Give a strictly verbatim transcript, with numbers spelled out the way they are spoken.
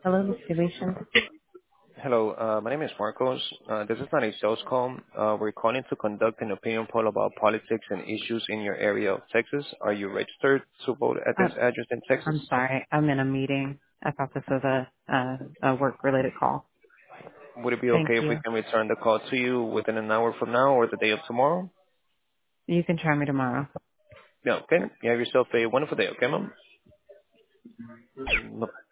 Hello, distribution. Hello, uh, my name is Marcos. Uh, this is not a sales call. Uh, we're calling to conduct an opinion poll about politics and issues in your area of Texas. Are you registered to vote at Uh, this address in Texas? I'm sorry, I'm in a meeting. I thought this was a, a, a work-related call. Would it be Thank okay if we you. can return the call to you within an hour from now or the day of tomorrow? You can try me tomorrow. Yeah, okay. You have yourself a wonderful day, okay, ma'am?